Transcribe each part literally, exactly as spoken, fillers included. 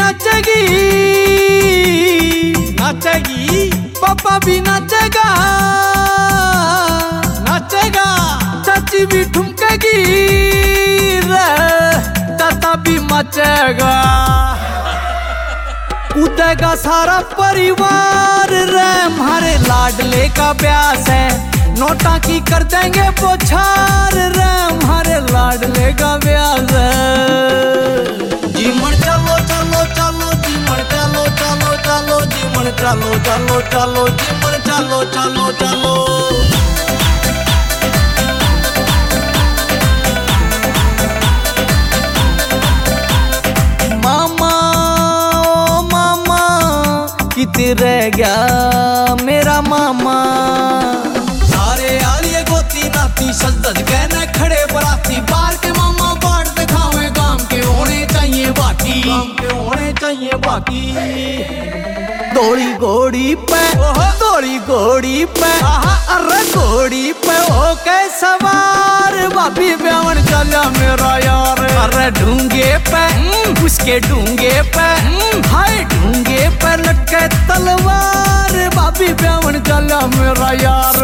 नाचेगी नाचेगी, पापा भी नाचेगा नाचेगा, चाची भी ठुमकेगी रे, ताता भी मचेगा। कूदेगा सारा परिवार रे, हमारे लाडले का ब्यास है, नोटा की कर देंगे पोछार रे, हमारे लाडले का ब्यास है। जीवन चलो चलो चलो जीवन चलो चलो चलो जीवन चलो चलो चलो जीवन चलो चलो चलो। मामा ओ मामा किते रह गया मेरा मामा, सारे आलिए गोती नाती सजद कहने खड़े बराती, बाहर के मामा बाट दिखावे गांव के होने चाहिए बाकी, गांव के होने चाहिए बाकी। दौड़ी घोड़ी पे दौड़ी घोड़ी पे अरे घोड़ी पे हो के सवार, भाभी ब्यावन चला मेरा यार, अरे ढूंगे पे उसके ढूंगे पे, हाय ढूंगे पे लटके तलवार, भाभी ब्यावन चला मेरा यार।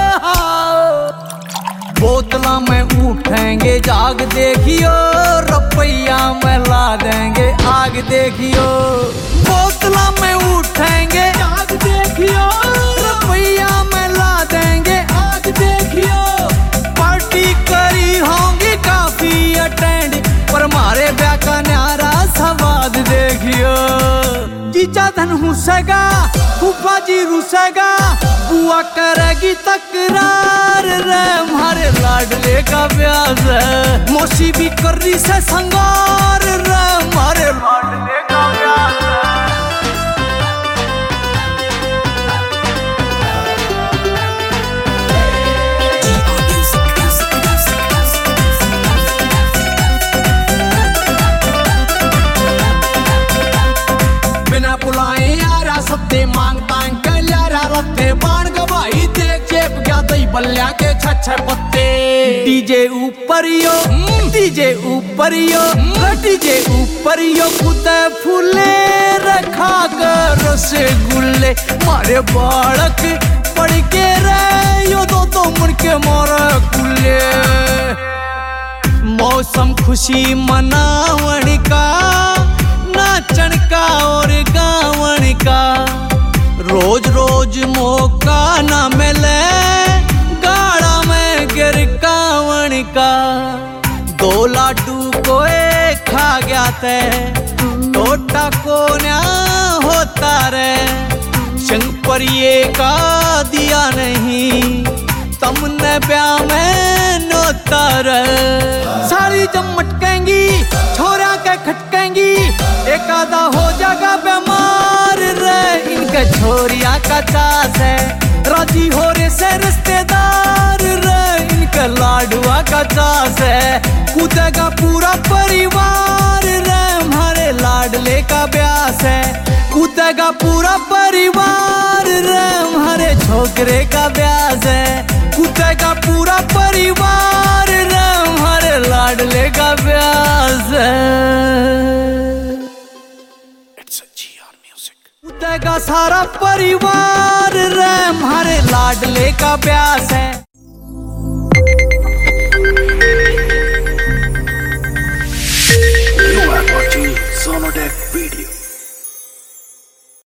बोतला में उठेंगे जाग देखियो, रुपया में ला देंगे आग देखियो, बोतला में उठेंगे जाग देखियो, रुपया में ला देंगे आग देखियो। पार्टी करी होंगी काफी अटेंड, पर मारे ब्याह का न्यारा सवाद देखियो। जीजा धन हुसेगा फूफा जी रुसेगा, बुआ करेगी तकरार रे, हमारे लाडले का ब्यास है, मौसी भी कर रही से संगार रे, हमारे लाडले का ब्यास है। बिना बुलाए यारा सत्ते मांग तांग के लारा रत्ते, बाण गवाही देख चेप गया दई बल्ल्या के छछे पत्ते। डीजे ऊपर यो डीजे ऊपर यो डीजे ऊपर यो खुदे फूले रखा कर रसगुल्ले, मारे बालक पड़ के रे यो दो दो मुड़ के मारे कुल्ले। मौसम खुशी मनावण का, नाचन का और गावन का, रोज रोज मौका ना मिले गाड़ा में गिरकावन का। दो लाडू को एक खा गया ते, टोटा को न्या होता रे, शंख पर ये का दिया नहीं, तुमने ब्याह में नोता रे। सारी जब मटकेंगी छोरा के खटकेंगी, एक आधा हो जाएगा बीमार रे, इनके छोरिया का चास है, राजी हो रे से रिश्तेदार रे, इनके लाडुआ का चास है, कूदेगा पूरा परिवार रे, हमारे लाडले का ब्यास है, कूदेगा पूरा परिवार रे, हमारे छोकरे का ब्यास है, कूदेगा पूरा परिवार रे, हमारे लाडले का ब्यास है। कूदेगा सारा परिवार रे, हमारे लाडले का ब्यास है।